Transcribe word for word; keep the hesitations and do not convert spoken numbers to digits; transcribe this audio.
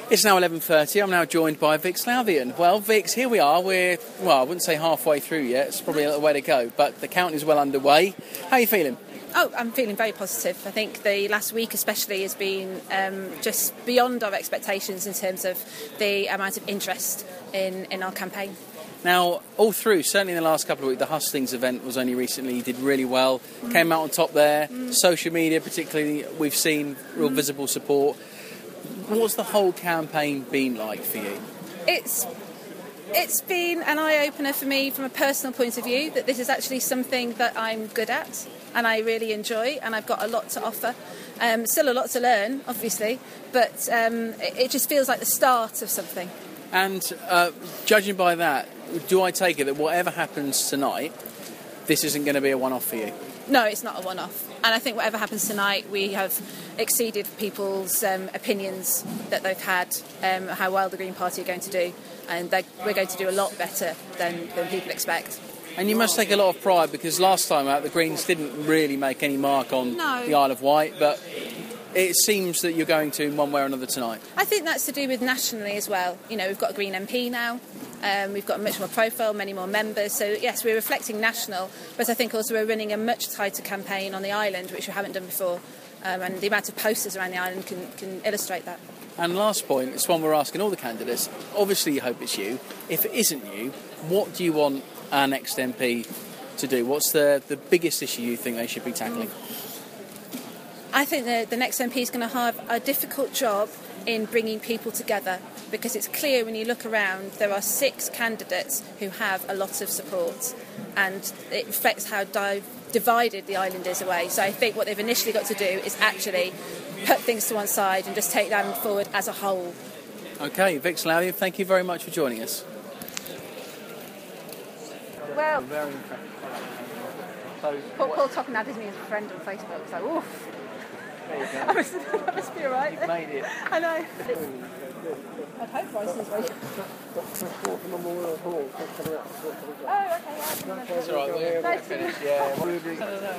It's now eleven thirty. I'm now joined by Vix Lothian. Well, Vix, here we are. We're, well, I wouldn't say halfway through yet. It's probably a little way to go, but the count is well underway. How are you feeling? Oh, I'm feeling very positive. I think the last week especially has been um, just beyond our expectations in terms of the amount of interest in, in our campaign. Now, all through, certainly in the last couple of weeks, the Hustings event was only recently, you did really well, mm. came out on top there. Mm. Social media particularly, we've seen real mm. visible support. What's the whole campaign been like for you? It's it's been an eye-opener for me from a personal point of view, that this is actually something that I'm good at and I really enjoy, and I've got a lot to offer. Um, still a lot to learn, obviously, but um, it, it just feels like the start of something. And uh, judging by that, do I take it that whatever happens tonight, this isn't going to be a one-off for you? No, it's not a one-off. And I think whatever happens tonight, we have exceeded people's um, opinions that they've had, um, how well the Green Party are going to do. And we're going to do a lot better than, than people expect. And you must take a lot of pride, because last time out the Greens didn't really make any mark on no. the Isle of Wight, but it seems that you're going to in one way or another tonight. I think that's to do with nationally as well. You know, we've got a Green M P now. Um, we've got a much more profile, many more members. So, yes, we're reflecting national, but I think also we're running a much tighter campaign on the island, which we haven't done before. Um, and the amount of posters around the island can, can illustrate that. And last point, it's one we're asking all the candidates. Obviously, you hope it's you. If it isn't you, what do you want our next M P to do? What's the, the biggest issue you think they should be tackling? I think the, the next M P is going to have a difficult job in bringing people together, because it's clear when you look around there are six candidates who have a lot of support, and it reflects how di- divided the island is away. So I think what they've initially got to do is actually put things to one side and just take them forward as a whole. OK, Vix Lothian, thank you very much for joining us. Well, very so Paul, Paul Toppin added me as a friend on Facebook, so oof. There you go. That must, that must be alright. You've made it. I know. I'd hope Bryson's right. Oh, okay, yeah. It's alright, we're finished. Yeah.